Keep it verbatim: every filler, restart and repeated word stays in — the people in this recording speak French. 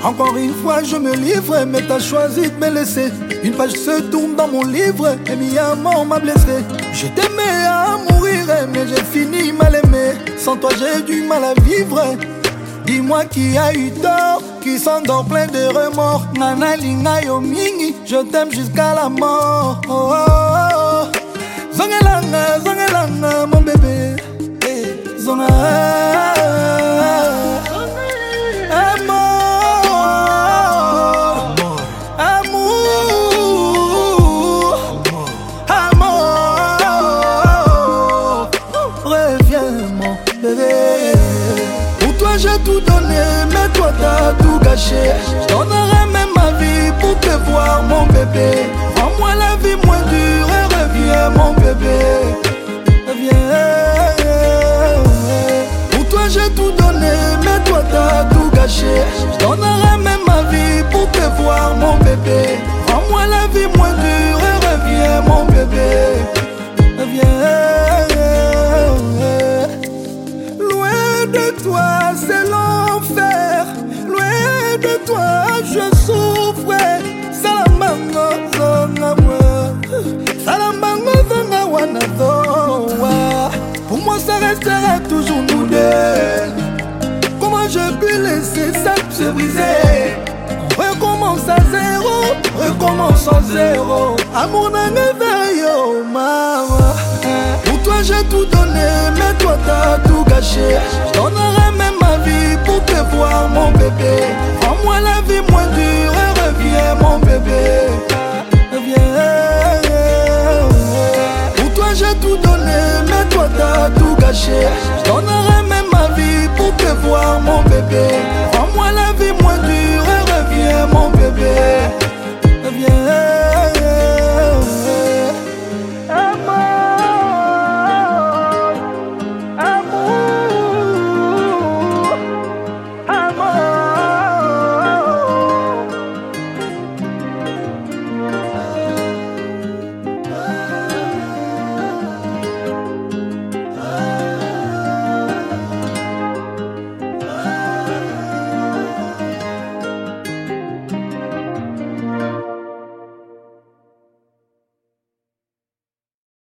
Encore une fois je me livre, mais t'as choisi de me laisser. Une page se tourne dans mon livre, et mi amour m'a blessé. Je t'aimais à mourir, mais j'ai fini mal aimé. Sans toi j'ai du mal à vivre. Dis-moi qui a eu tort, qui s'endort plein de remords. Nana linga yo mingi, je t'aime jusqu'à la mort. Oh, oh, oh. Zongelanga, zongelanga mon bébé. Hey, zonga. J'ai tout donné, mais toi t'as tout gâché. Je donnerai même ma vie pour te voir mon bébé. Rends-moi la vie moins dure et reviens mon bébé. Reviens. Pour toi j'ai tout donné, mais toi t'as tout gâché. Je donnerai même ma vie pour te voir mon bébé. Rends-moi la vie moins dure et reviens mon bébé. Reviens. De toi c'est l'enfer, loin de toi je souffre. Salamango zonga moi, salamango zonga wana zoa. Pour moi ça restera toujours nous deux. Comment je peux laisser ça se briser? On recommence à zéro, recommence à zéro. Amour n'a yo maman. Pour toi j'ai tout donné, mais toi t'as tout gâché. Je donnerai même ma vie pour te voir mon bébé. Rends-moi la vie moins dure et reviens mon bébé. Reviens. Pour toi j'ai tout donné, mais toi t'as tout gâché. Je donnerai même ma vie pour te voir mon bébé.